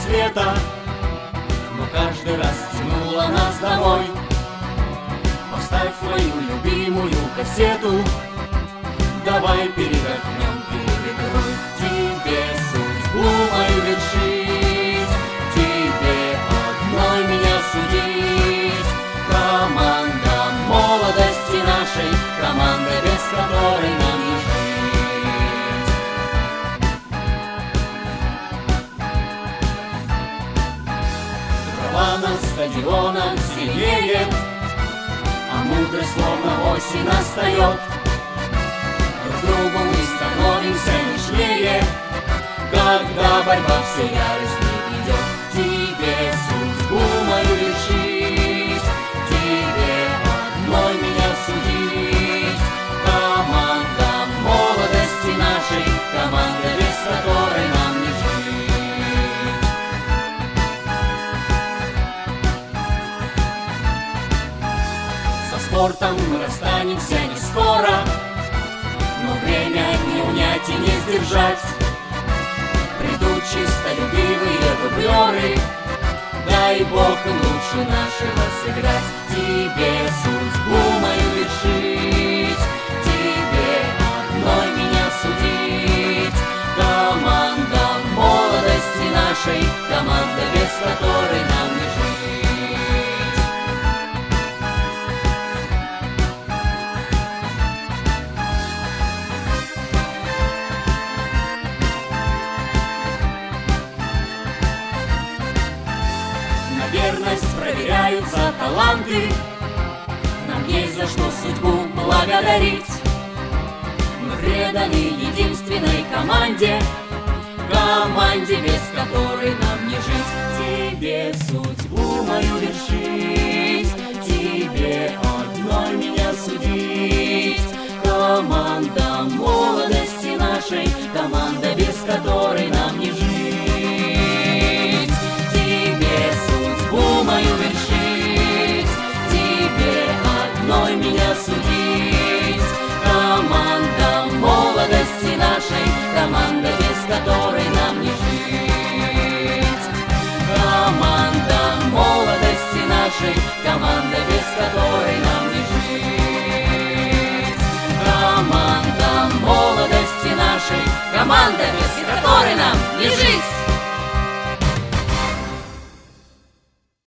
света, но каждый раз тянула нас домой. Поставь свою любимую кассету, давай передохнем перед игрой. Тебе судьбу мою вершить, тебе одной меня судить. Команда молодости нашей, команда, без которой нам не жить. Трава на стадионах зеленеет, а мудрость словно осень настает. Друг другу мы становимся нежнее, когда борьба все яростней идет. Тебе судьбу мою решить, тебе одной меня судить. Команда молодости нашей, команда, без которой нам не жить. Со спортом мы расстанемся не скоро, но время не унять и не сдержать. Придут чистолюбивые дублеры, дай Бог им лучше нашего сыграть. Тебе судьбу мою решить, тебе одной меня судить. Команда молодости нашей, команда, без которой нам не жить. Верность проверяют за таланты, нам есть за что судьбу благодарить. Мы преданы единственной команде, команде, без которой нам не жить. Тебе судьбу мою решить, тебе одной меня судить. Команда молодости нашей, команда, без которой нам не жить. Мою вершить, тебе одной меня судить. Команда молодости нашей, команда, без которой нам не жить. Команда молодости нашей, команда, без которой нам не жить. Команда молодости нашей, команда, без которой нам